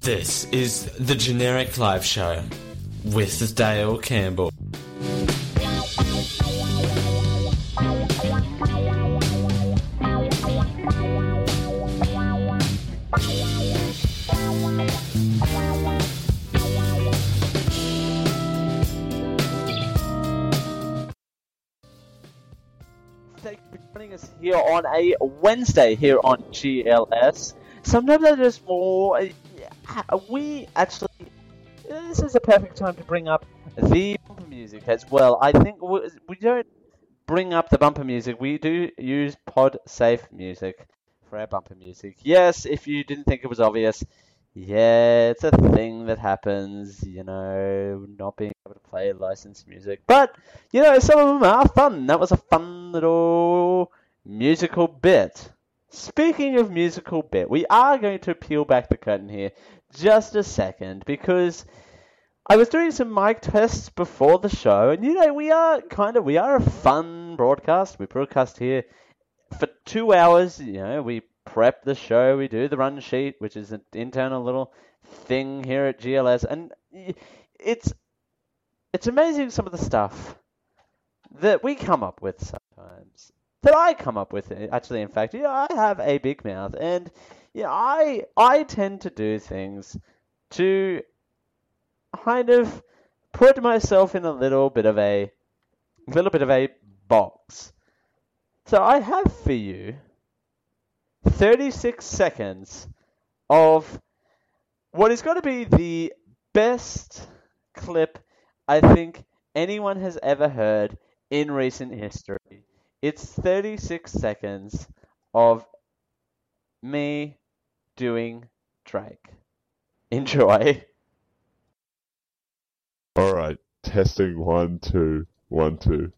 This is the Generic Live Show with Dale Campbell. Thank you for joining us here on a Wednesday here on GLS. Sometimes I just more. This is a perfect time to bring up the bumper music as well. I think we don't bring up the bumper music. We do use PodSafe music for our bumper music. Yes, if you didn't think it was obvious, yeah, it's a thing that happens, not being able to play licensed music. But, some of them are fun. That was a fun little musical bit. Speaking of musical bit, we are going to peel back the curtain here just a second, because I was doing some mic tests before the show, and we are a fun broadcast. We broadcast here for 2 hours. We prep the show, we do the run sheet, which is an internal little thing here at GLS, and it's amazing some of the stuff that we come up with sometimes. That I come up with, actually. In fact, I have a big mouth, and I tend to do things to kind of put myself in a little bit of a box. So I have for you 36 seconds of what is going to be the best clip I think anyone has ever heard in recent history. It's 36 seconds of me doing Drake. Enjoy. Alright, testing 1, 2, 1, 2.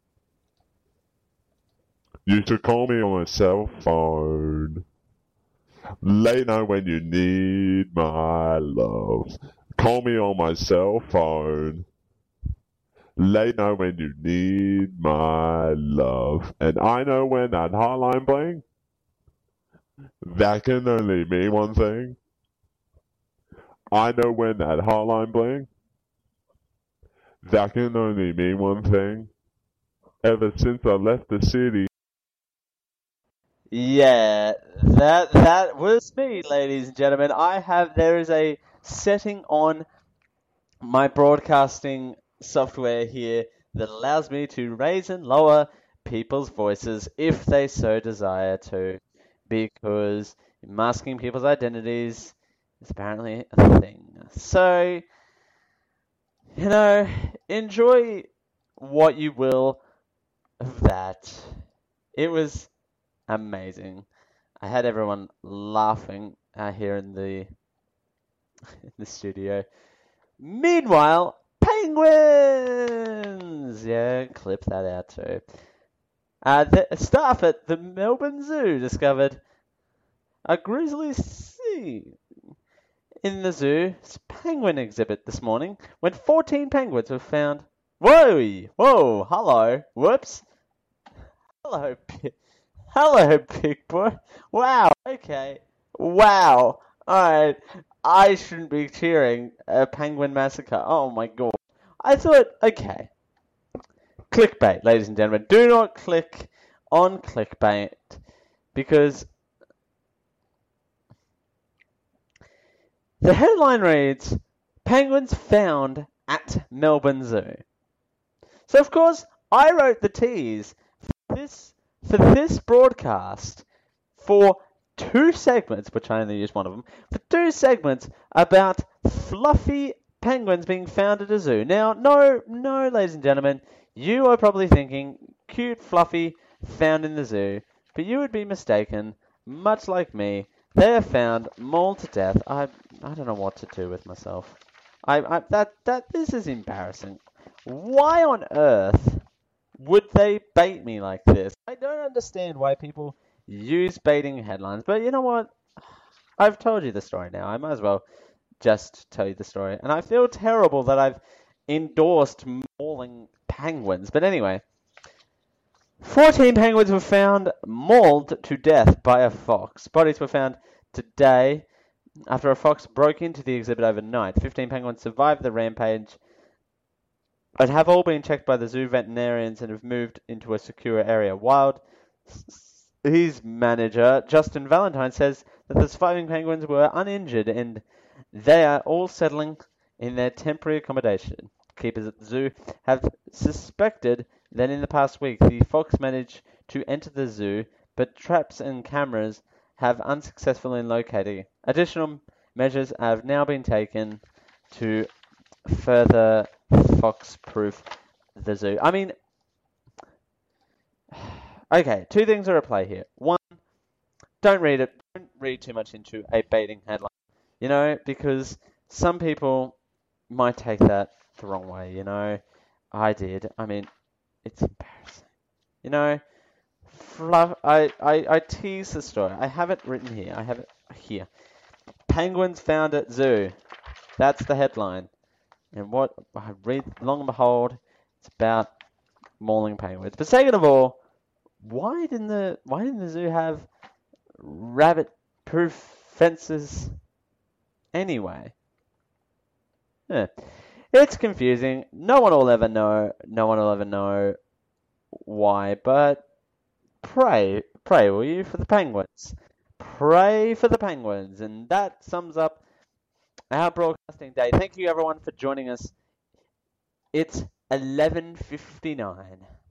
You should call me on my cell phone. Let me know when you need my love. Call me on my cell phone. Let me know when you need my love. And I know when that hotline bling, that can only mean one thing. I know when that hotline bling, that can only mean one thing. Ever since I left the city. Yeah, that was me, ladies and gentlemen. There is a setting on my broadcasting software here that allows me to raise and lower people's voices if they so desire to, because masking people's identities is apparently a thing. So, enjoy what you will of that. It was amazing. I had everyone laughing here in the studio. Meanwhile, penguins! Yeah, clip that out too. The staff at the Melbourne Zoo discovered a grizzly sea in the zoo's penguin exhibit this morning when 14 penguins were found. Whoa! Hello! Whoops! Hello, big boy. Wow, okay. Wow. Alright. I shouldn't be cheering a penguin massacre. Oh my god. I thought, okay. Clickbait, ladies and gentlemen. Do not click on clickbait, because the headline reads, Penguins found at Melbourne Zoo. So of course, I wrote the tease for this broadcast for 2 segments, which I only used one of them, for 2 segments about fluffy penguins being found at a zoo. Now, no, ladies and gentlemen, you are probably thinking cute, fluffy, found in the zoo, but you would be mistaken. Much like me, they are found mauled to death. I don't know what to do with myself. This is embarrassing. Why on earth would they bait me like this? I don't understand why people use baiting headlines, but you know what? I've told you the story now. I might as well just tell you the story. And I feel terrible that I've endorsed mauling penguins. But anyway, 14 penguins were found mauled to death by a fox. Bodies were found today after a fox broke into the exhibit overnight. 15 penguins survived the rampage and have all been checked by the zoo veterinarians and have moved into a secure area. His manager, Justin Valentine, says that the surviving penguins were uninjured and they are all settling in their temporary accommodation. Keepers at the zoo have suspected that in the past week the fox managed to enter the zoo, but traps and cameras have unsuccessfully located. Additional measures have now been taken to further fox-proof the zoo. I mean, okay, two things are at play here. One, don't read too much into a baiting headline, because some people might take that the wrong way, I did. I mean, it's embarrassing. I tease the story. I have it written here. I have it here. Penguins found at zoo. That's the headline. And what I read, long and behold, it's about mauling penguins. But second of all, why didn't the zoo have rabbit-proof fences anyway? It's confusing. No one will ever know. No one will ever know why. But pray, will you, for the penguins? Pray for the penguins. And that sums up our broadcasting day. Thank you, everyone, for joining us. It's 11:59.